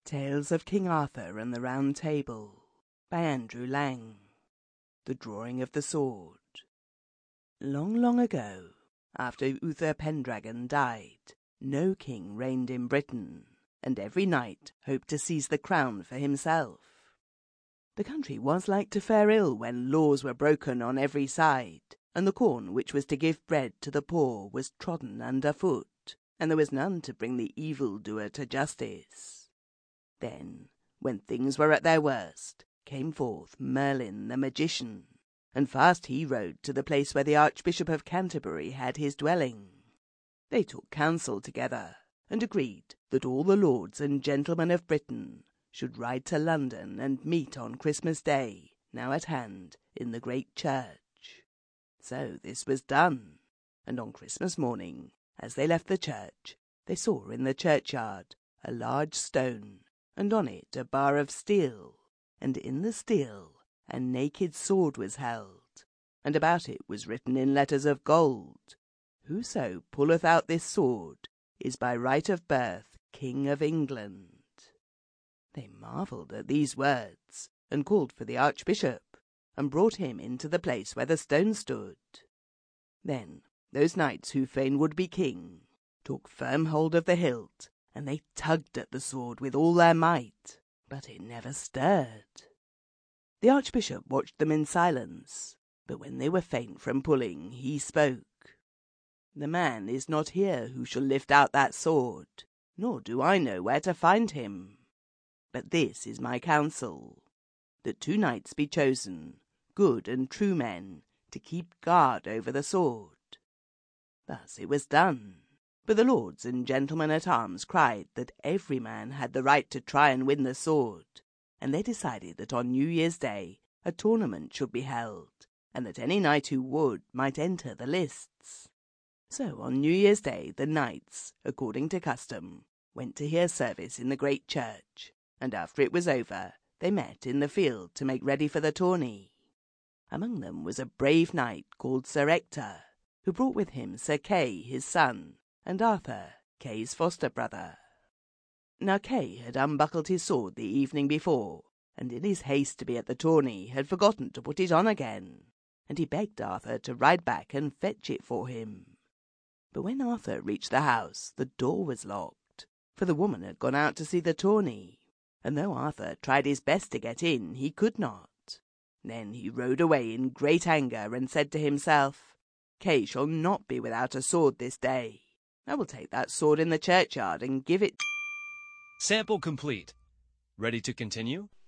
Tales of King Arthur and the Round Table by Andrew Lang. The Drawing of the Sword. Long, long ago, after Uther Pendragon died, no king reigned in Britain, and every knight hoped to seize the crown for himself. The country was like to fare ill when laws were broken on every side, and the corn which was to give bread to the poor was trodden under foot, and there was none to bring the evildoer to justice. Then, when things were at their worst, came forth Merlin the magician, and fast he rode to the place where the Archbishop of Canterbury had his dwelling. They took counsel together, and agreed that all the lords and gentlemen of Britain should ride to London and meet on Christmas Day, now at hand, in the great church. So this was done, and on Christmas morning, as they left the church, they saw in the churchyard a large stone, and on it a bar of steel, and in the steel a naked sword was held, and about it was written in letters of gold, "Whoso pulleth out this sword is by right of birth King of England." They marvelled at these words, and called for the Archbishop, and brought him into the place where the stone stood. Then those knights who fain would be king took firm hold of the hilt, and they tugged at the sword with all their might, but it never stirred. The Archbishop watched them in silence, but when they were faint from pulling, he spoke. "The man is not here who shall lift out that sword, nor do I know where to find him. But this is my counsel, that 2 knights be chosen, good and true men, to keep guard over the sword." Thus it was done. But the lords and gentlemen at arms cried that every man had the right to try and win the sword, and they decided that on New Year's Day a tournament should be held, and that any knight who would might enter the lists. So on New Year's Day the knights, according to custom, went to hear service in the great church, and after it was over they met in the field to make ready for the tourney. Among them was a brave knight called Sir Ector, who brought with him Sir Kay his son, and Arthur, Kay's foster brother. Now Kay had unbuckled his sword the evening before, and in his haste to be at the tourney had forgotten to put it on again, and he begged Arthur to ride back and fetch it for him. But when Arthur reached the house, the door was locked, for the woman had gone out to see the tourney, and though Arthur tried his best to get in, he could not. Then he rode away in great anger and said to himself, "Kay shall not be without a sword this day. I will take that sword in the churchyard and give it." Sample complete. Ready to continue?